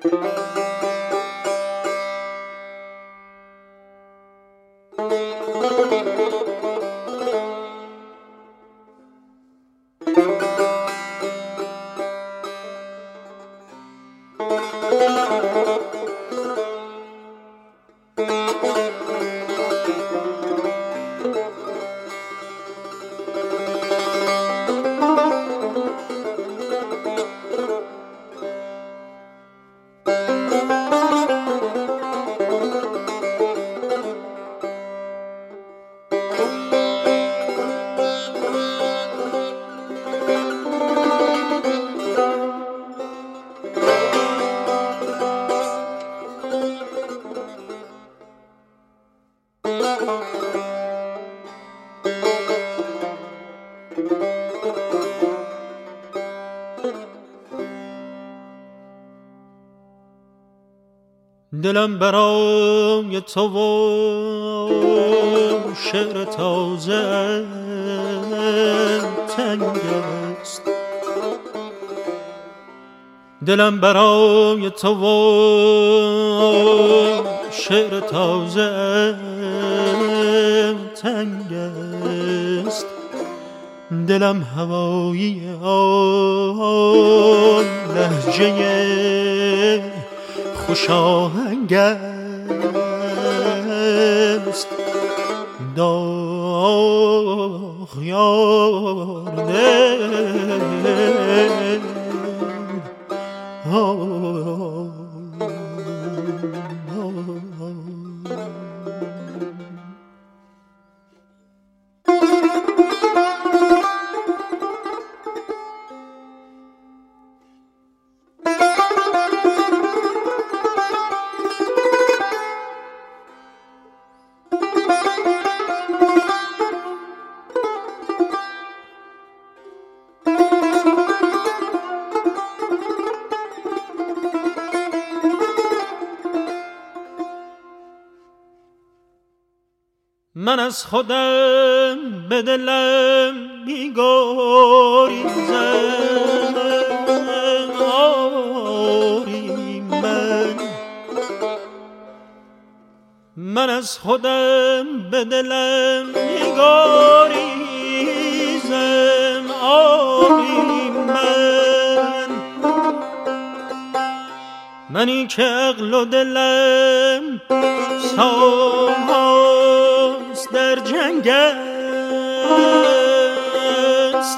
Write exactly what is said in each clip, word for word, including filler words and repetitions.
دلم برای تو و شعر تازه تنگ است، دلم برای تو و شعر تازه تنگ است، دلم هوایی آن لهجه خوش آهنگ است. داغ یار دل من از خودم به دلم می‌گریزم، آری من من از خودم به دلم می‌گریزم، آری من منی که عقل و دلم سالهاست در جنگ است.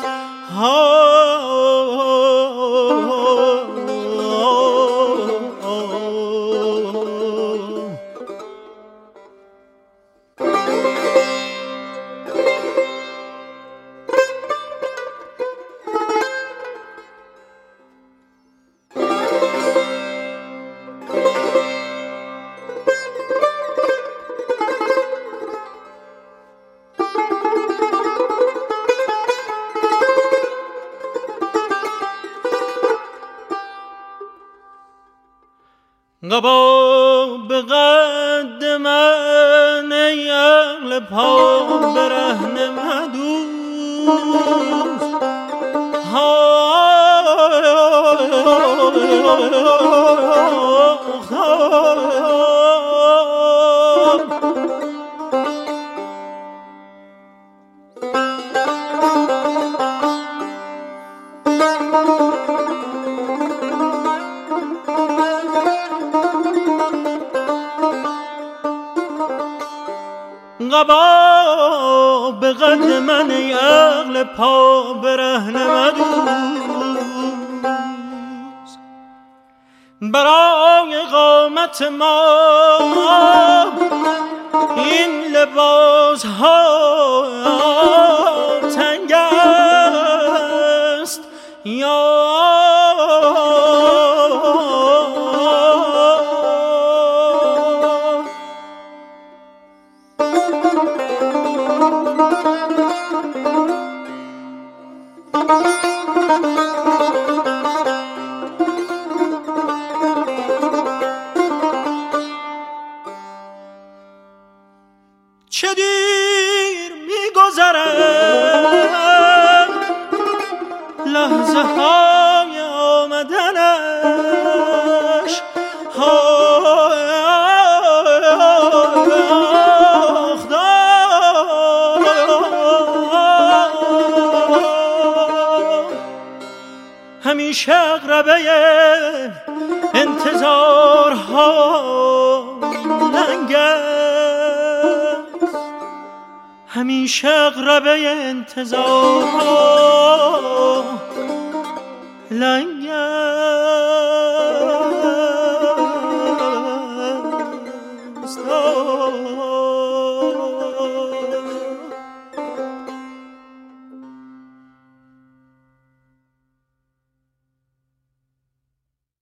قبا به قد من ای عقل پا برهنه مدوز، قبا به قد من ای عقل پا برهنه مدوز، برای قامت ما این لباس ها تنگ است. یا چه دیر می‌گذرد همیشه اغربه انتظارها لنگ است، همیشه اغربه انتظارها لنگ است.